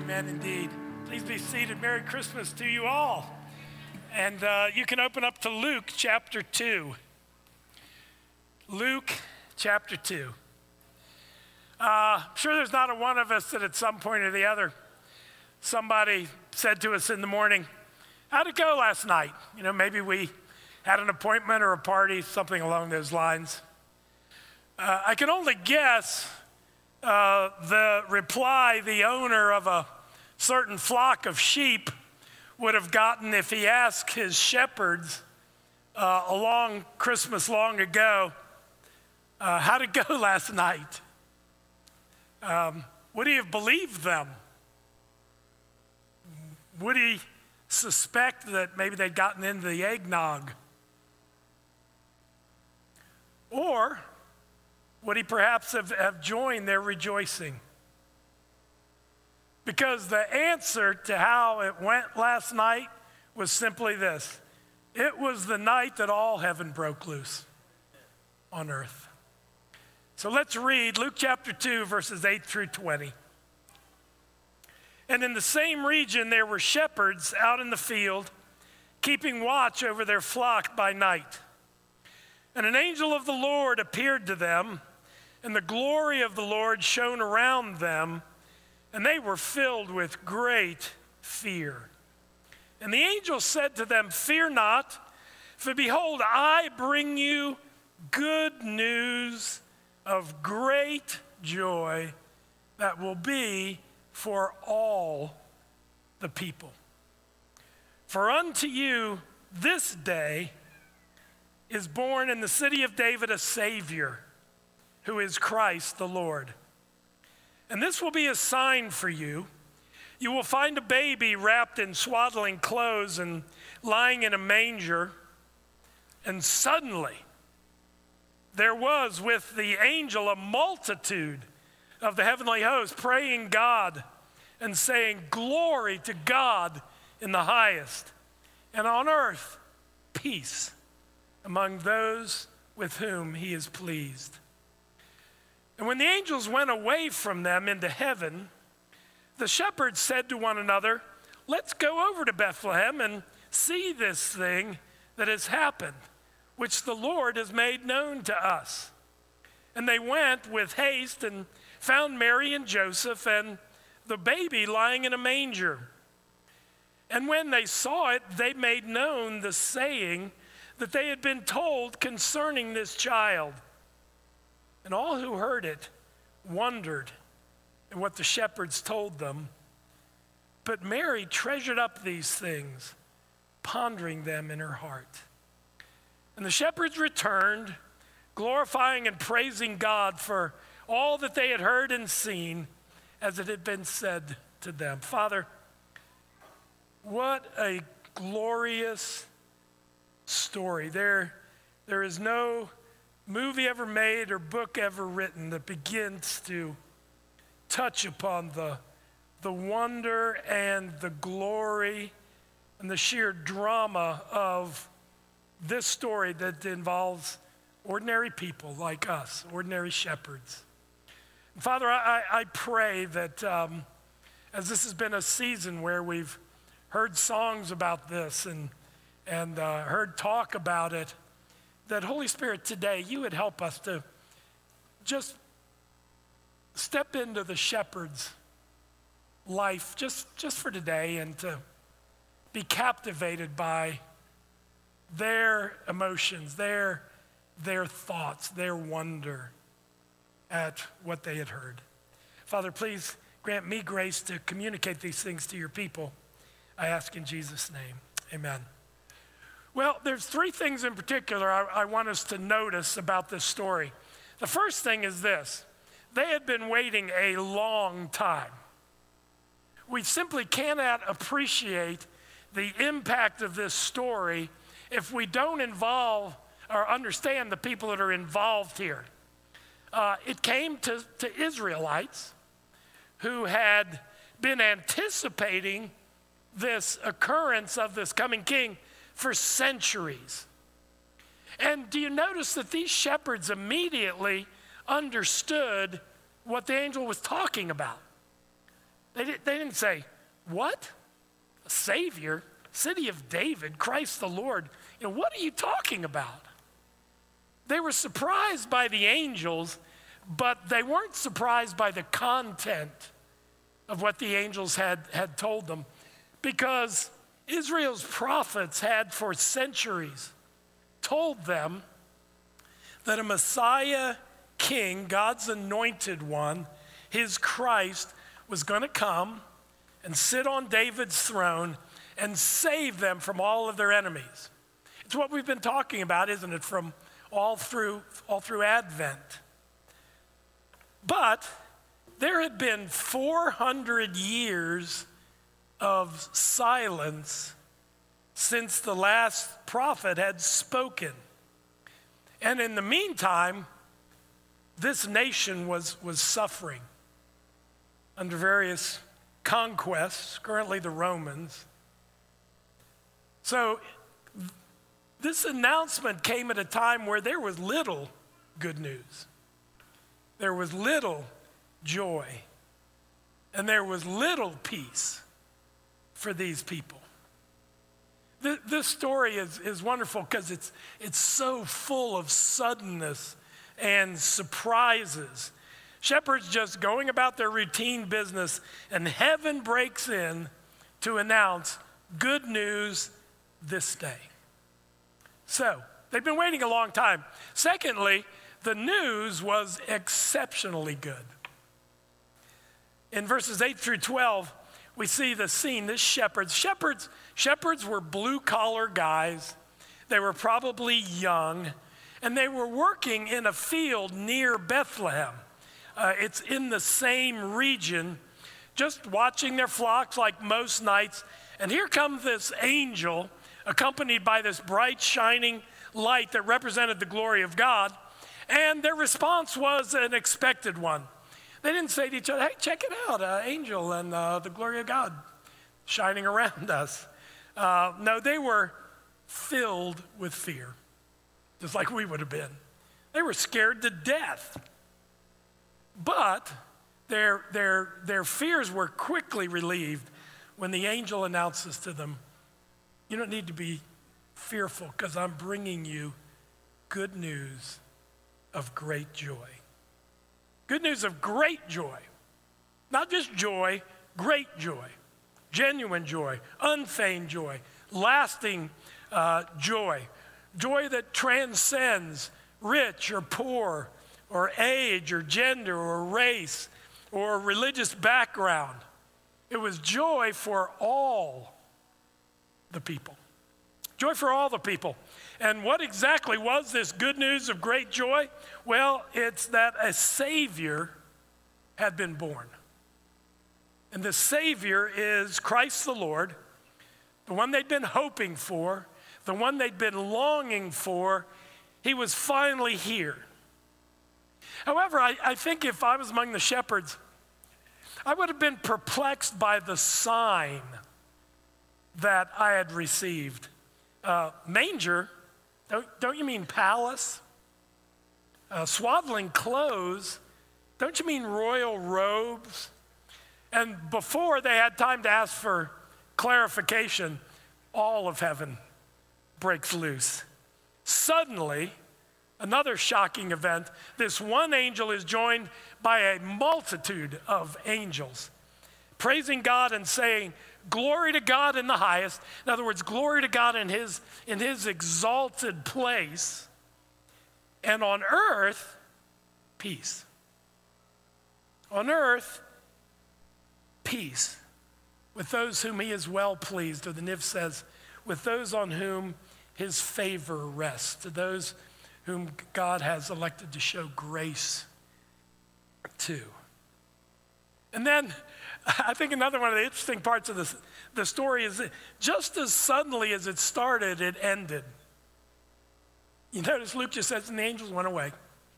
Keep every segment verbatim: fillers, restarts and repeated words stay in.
Amen, indeed. Please be seated. Merry Christmas to you all. And uh, you can open up to Luke chapter two. Luke chapter two. Uh, I'm sure there's not a one of us that at some point or the other, somebody said to us in the morning, how'd it go last night? You know, maybe we had an appointment or a party, something along those lines. Uh, I can only guess uh, the reply the owner of a certain flock of sheep would have gotten if he asked his shepherds uh, along Christmas long ago, uh, how'd it go last night? Um, would he have believed them? Would he suspect that maybe they'd gotten into the eggnog? Or would he perhaps have, have joined their rejoicing? Because the answer to how it went last night was simply this. It was the night that all heaven broke loose on earth. So let's read Luke chapter two, verses eight through twenty. And in the same region there were shepherds out in the field, keeping watch over their flock by night. And an angel of the Lord appeared to them, and the glory of the Lord shone around them, and they were filled with great fear. And the angel said to them, fear not, for behold, I bring you good news of great joy that will be for all the people. For unto you this day is born in the city of David a Savior, who is Christ the Lord. And this will be a sign for you. You will find a baby wrapped in swaddling clothes and lying in a manger. And suddenly there was with the angel a multitude of the heavenly host praying God and saying, glory to God in the highest, and on earth peace among those with whom he is pleased. And when the angels went away from them into heaven, the shepherds said to one another, let's go over to Bethlehem and see this thing that has happened, which the Lord has made known to us. And they went with haste and found Mary and Joseph and the baby lying in a manger. And when they saw it, they made known the saying that they had been told concerning this child. And all who heard it wondered at what the shepherds told them. But Mary treasured up these things, pondering them in her heart. And the shepherds returned, glorifying and praising God for all that they had heard and seen as it had been said to them. Father, what a glorious story. There, there is no movie ever made or book ever written that begins to touch upon the, the wonder and the glory and the sheer drama of this story that involves ordinary people like us, ordinary shepherds. And Father, I, I pray that um, as this has been a season where we've heard songs about this and, and uh, heard talk about it, that Holy Spirit today, you would help us to just step into the shepherd's life just, just for today and to be captivated by their emotions, their, their thoughts, their wonder at what they had heard. Father, please grant me grace to communicate these things to your people. I ask in Jesus' name, amen. Well, there's three things in particular I, I want us to notice about this story. The first thing is this. They had been waiting a long time. We simply cannot appreciate the impact of this story if we don't involve or understand the people that are involved here. Uh, it came to, to Israelites who had been anticipating this occurrence of this coming king for centuries. And do you notice that these shepherds immediately understood what the angel was talking about? They, did, they didn't say, what? A Savior? City of David, Christ the Lord. You know, what are you talking about? They were surprised by the angels, but they weren't surprised by the content of what the angels had, had told them, because Israel's prophets had for centuries told them that a Messiah king, God's anointed one, his Christ, was going to come and sit on David's throne and save them from all of their enemies. It's what we've been talking about, isn't it, from all through, all through Advent. But there had been four hundred years of silence since the last prophet had spoken. And in the meantime, this nation was, was suffering under various conquests, currently the Romans. So this announcement came at a time where there was little good news. There was little joy. And there was little peace for these people. Th- this story is, is wonderful because it's, it's so full of suddenness and surprises. Shepherds just going about their routine business, and heaven breaks in to announce good news this day. So, they've been waiting a long time. Secondly, the news was exceptionally good. In verses eight through twelve, we see the scene, this shepherds. Shepherds, shepherds were blue-collar guys. They were probably young, and they were working in a field near Bethlehem. Uh, it's in the same region, just watching their flocks like most nights. And here comes this angel, accompanied by this bright, shining light that represented the glory of God. And their response was an expected one. They didn't say to each other, hey, check it out, uh, angel and uh, the glory of God shining around us. Uh, no, they were filled with fear, just like we would have been. They were scared to death. But their, their, their fears were quickly relieved when the angel announces to them, you don't need to be fearful because I'm bringing you good news of great joy. Good news of great joy. Not just joy, great joy. Genuine joy, unfeigned joy, lasting uh, joy. Joy that transcends rich or poor, or age, or gender, or race, or religious background. It was joy for all the people. Joy for all the people. And what exactly was this good news of great joy? Well, it's that a Savior had been born. And the Savior is Christ the Lord, the one they'd been hoping for, the one they'd been longing for. He was finally here. However, I, I think if I was among the shepherds, I would have been perplexed by the sign that I had received. Uh, manger, don't, don't you mean palace? Uh, swaddling clothes, don't you mean royal robes? And before they had time to ask for clarification, all of heaven breaks loose. Suddenly, another shocking event, this one angel is joined by a multitude of angels, praising God and saying, glory to God in the highest. In other words, glory to God in his, in his exalted place. And on earth, peace. On earth, peace with those whom he is well pleased, or the N I V says, with those on whom his favor rests, to those whom God has elected to show grace to. And then I think another one of the interesting parts of this, the story is that just as suddenly as it started, it ended. You notice Luke just says, and the angels went away.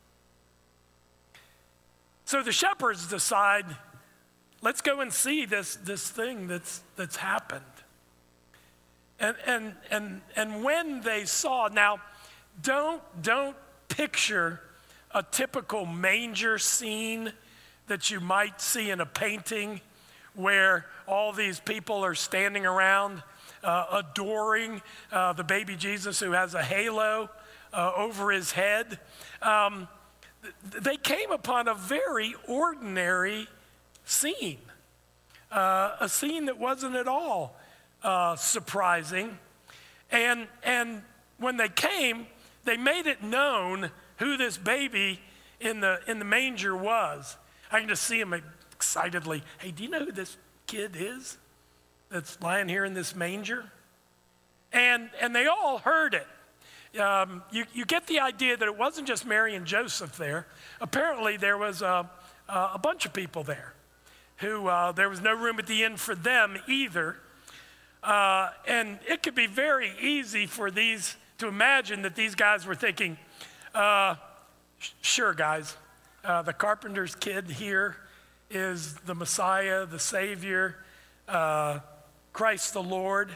So the shepherds decide, let's go and see this, this thing that's, that's happened. And, and, and, and when they saw, now, don't, don't picture a typical manger scene that you might see in a painting where all these people are standing around uh, adoring uh, the baby Jesus who has a halo uh, over his head. Um, th- they came upon a very ordinary scene, uh, a scene that wasn't at all uh, surprising. And, and when they came, they made it known who this baby in the, in the manger was. I can just see him excitedly, hey, do you know who this kid is that's lying here in this manger? And, and they all heard it. Um, you, you get the idea that it wasn't just Mary and Joseph there. Apparently there was a, a bunch of people there who uh, there was no room at the inn for them either. Uh, and it could be very easy for these to imagine that these guys were thinking, uh, sure guys, uh, the carpenter's kid here is the Messiah, the Savior, uh, Christ the Lord.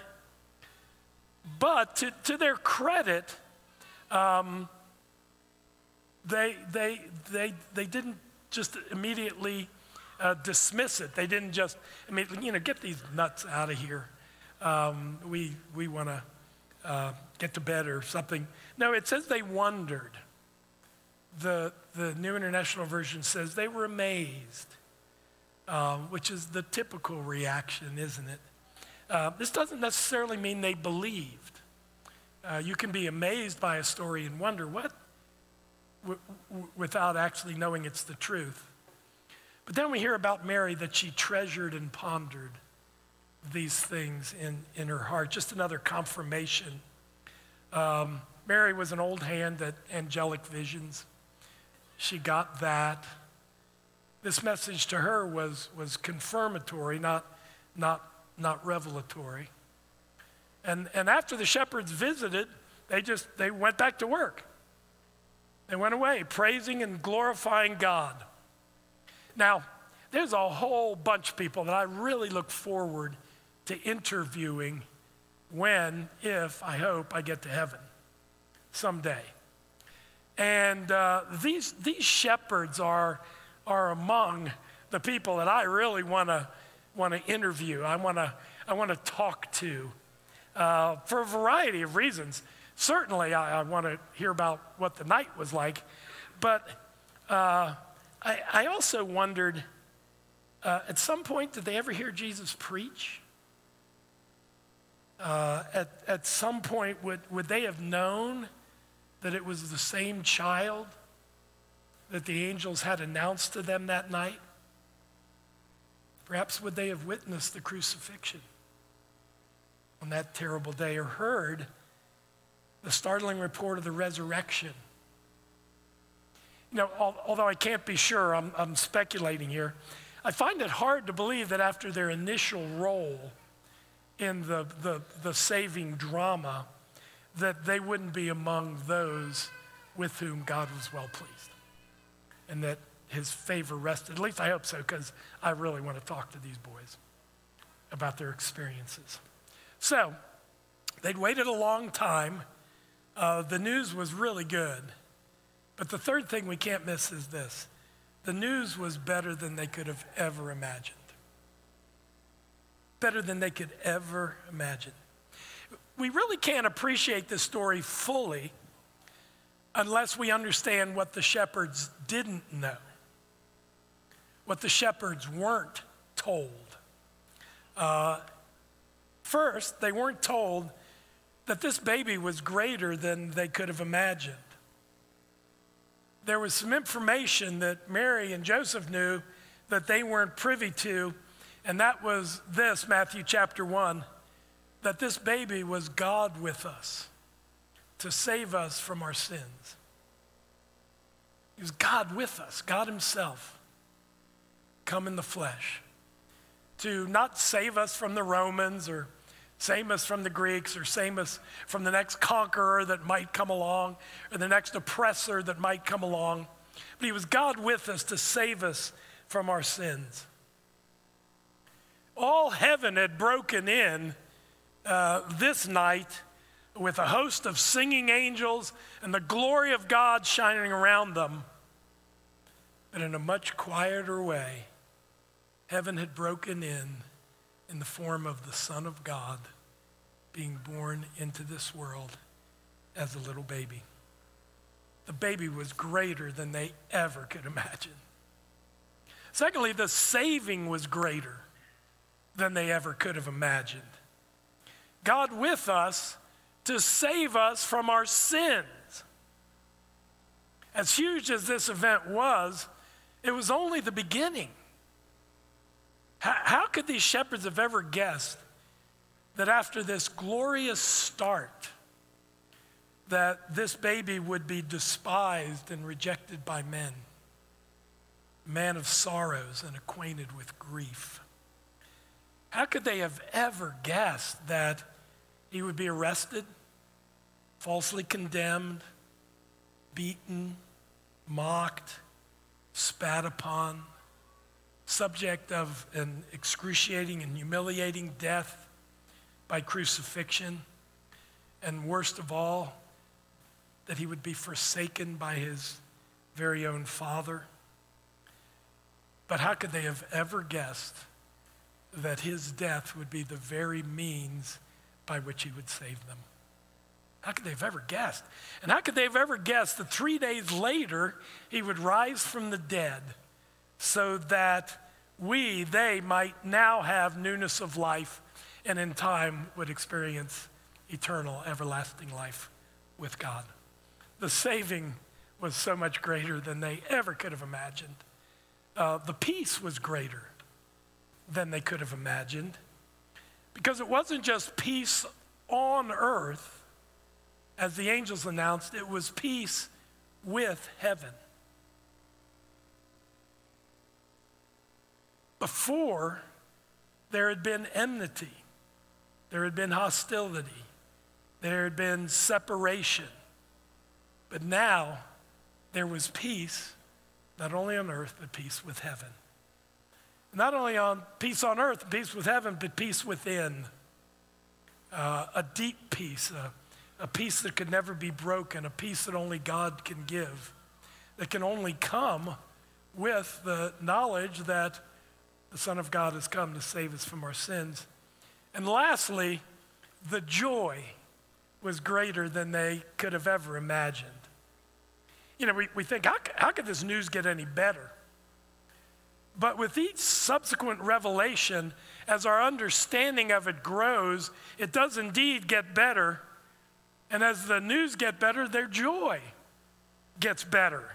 But to, to their credit, um, they, they, they, they didn't just immediately uh, dismiss it. They didn't just, I mean, you know, get these nuts out of here. Um, we we want to uh, get to bed or something. No, it says they wondered. The, the New International Version says they were amazed, um, which is the typical reaction, isn't it? Uh, this doesn't necessarily mean they believed. Uh, you can be amazed by a story and wonder, what? W- w- without actually knowing it's the truth. But then we hear about Mary, that she treasured and pondered these things in, in her heart. Just another confirmation. Um, Mary was an old hand at angelic visions. She got that. This message to her was, was confirmatory, not, not, not revelatory. And, and after the shepherds visited, they just, they went back to work. They went away, praising and glorifying God. Now, there's a whole bunch of people that I really look forward to interviewing when, if, I hope, I get to heaven someday. And uh, these, these shepherds are, are among the people that I really want to want to interview. I want to I want to talk to uh, for a variety of reasons. Certainly, I, I want to hear about what the night was like, but uh, I, I also wondered, uh, at some point, did they ever hear Jesus preach? Uh, at, at some point, would, would they have known that it was the same child that the angels had announced to them that night? Perhaps would they have witnessed the crucifixion on that terrible day, or heard the startling report of the resurrection? You know, al- although I can't be sure, I'm, I'm speculating here, I find it hard to believe that after their initial role in the, the, the saving drama, that they wouldn't be among those with whom God was well pleased, and that his favor rested. At least I hope so, because I really want to talk to these boys about their experiences. So they'd waited a long time. Uh, the news was really good. But the third thing we can't miss is this. The news was better than they could have ever imagined. Better than they could ever imagine. We really can't appreciate this story fully unless we understand what the shepherds didn't know, what the shepherds weren't told. Uh, first, they weren't told that this baby was greater than they could have imagined. There was some information that Mary and Joseph knew that they weren't privy to, and that was this, Matthew chapter one, that this baby was God with us to save us from our sins. He was God with us, God himself, come in the flesh, to not save us from the Romans or save us from the Greeks or save us from the next conqueror that might come along or the next oppressor that might come along. But he was God with us to save us from our sins. All heaven had broken in uh, this night with a host of singing angels and the glory of God shining around them. But in a much quieter way, heaven had broken in in the form of the Son of God being born into this world as a little baby. The baby was greater than they ever could imagine. Secondly, the saving was greater than they ever could have imagined. God with us to save us from our sins. As huge as this event was, it was only the beginning. How, how could these shepherds have ever guessed that after this glorious start, that this baby would be despised and rejected by men, man of sorrows and acquainted with grief? How could they have ever guessed that he would be arrested, falsely condemned, beaten, mocked, spat upon, subject of an excruciating and humiliating death by crucifixion, and worst of all, that he would be forsaken by his very own Father? But how could they have ever guessed that his death would be the very means by which he would save them? How could they have ever guessed? And how could they have ever guessed that three days later he would rise from the dead so that we, they might now have newness of life and in time would experience eternal, everlasting life with God? The saving was so much greater than they ever could have imagined. Uh, the peace was greater than they could have imagined, because it wasn't just peace on earth, as the angels announced, it was peace with heaven. Before, there had been enmity, there had been hostility, there had been separation, but now there was peace, not only on earth, but peace with heaven. Not only on peace on earth, peace with heaven, but peace within. Uh, a deep peace, a, a peace that could never be broken, a peace that only God can give, that can only come with the knowledge that the Son of God has come to save us from our sins. And lastly, the joy was greater than they could have ever imagined. You know, we, we think, how, how could this news get any better? But with each subsequent revelation, as our understanding of it grows, it does indeed get better. And as the news get better, their joy gets better.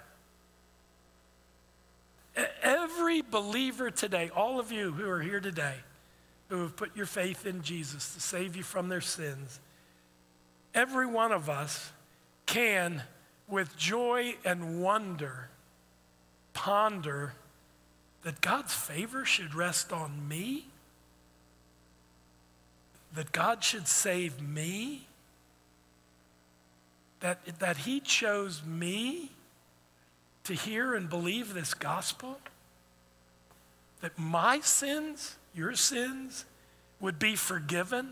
Every believer today, all of you who are here today, who have put your faith in Jesus to save you from their sins, every one of us can, with joy and wonder, ponder that God's favor should rest on me, that God should save me, that, that he chose me to hear and believe this gospel, that my sins, your sins, would be forgiven,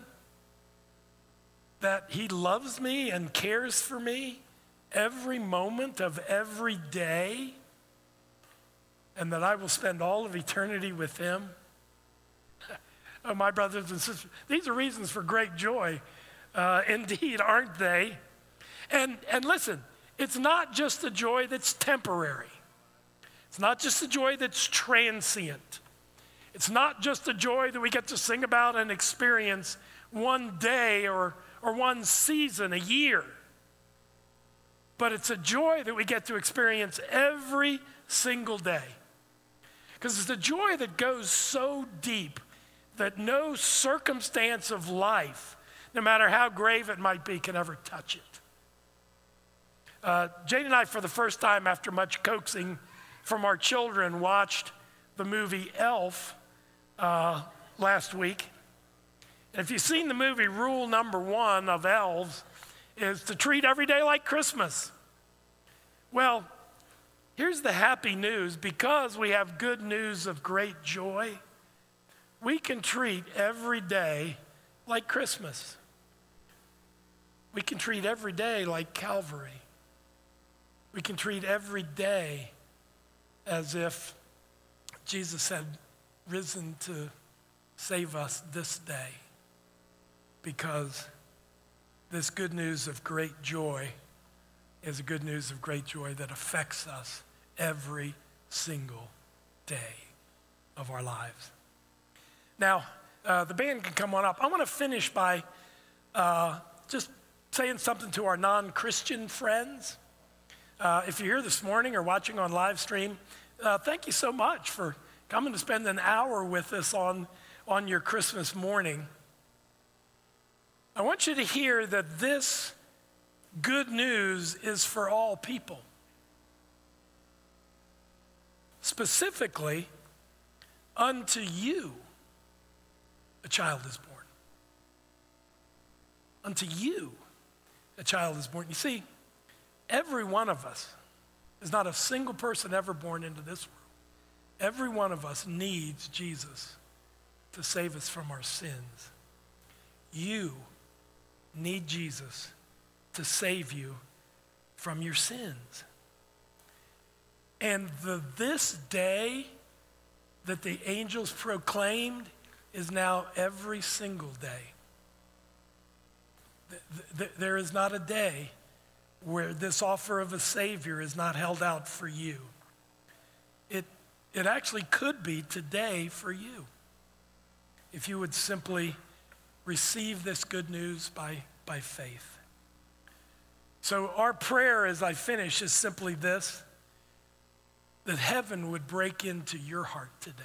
that he loves me and cares for me every moment of every day, and that I will spend all of eternity with him. Oh, my brothers and sisters, these are reasons for great joy. Uh, indeed, aren't they? And, and listen, it's not just a joy that's temporary. It's not just a joy that's transient. It's not just a joy that we get to sing about and experience one day or, or one season a year. But it's a joy that we get to experience every single day. Because it's a joy that goes so deep that no circumstance of life, no matter how grave it might be, can ever touch it. Uh, Jane and I, for the first time after much coaxing from our children, watched the movie Elf uh, last week. And if you've seen the movie, rule number one of elves is to treat every day like Christmas. Well, here's the happy news. Because we have good news of great joy, we can treat every day like Christmas. We can treat every day like Calvary. We can treat every day as if Jesus had risen to save us this day, because this good news of great joy is a good news of great joy that affects us every single day of our lives. Now, uh, the band can come on up. I want to finish by uh, just saying something to our non-Christian friends. Uh, if you're here this morning or watching on live stream, uh, thank you so much for coming to spend an hour with us on, on your Christmas morning. I want you to hear that this good news is for all people. Specifically, unto you a child is born. Unto you a child is born. You see, every one of us, there's not a single person ever born into this world. Every one of us needs Jesus to save us from our sins. You need Jesus to save you from your sins. And the this day that the angels proclaimed is now every single day. There is not a day where this offer of a Savior is not held out for you. It, it actually could be today for you, if you would simply receive this good news by, by faith. So our prayer as I finish is simply this, that heaven would break into your heart today.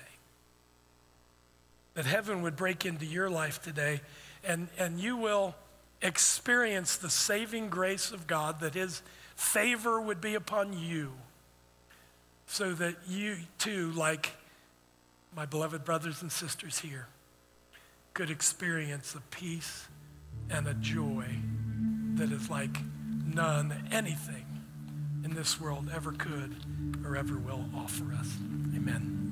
That heaven would break into your life today, and, and you will experience the saving grace of God, that his favor would be upon you, so that you too, like my beloved brothers and sisters here, could experience a peace and a joy that is like none, anything in this world ever could or ever will offer us. Amen.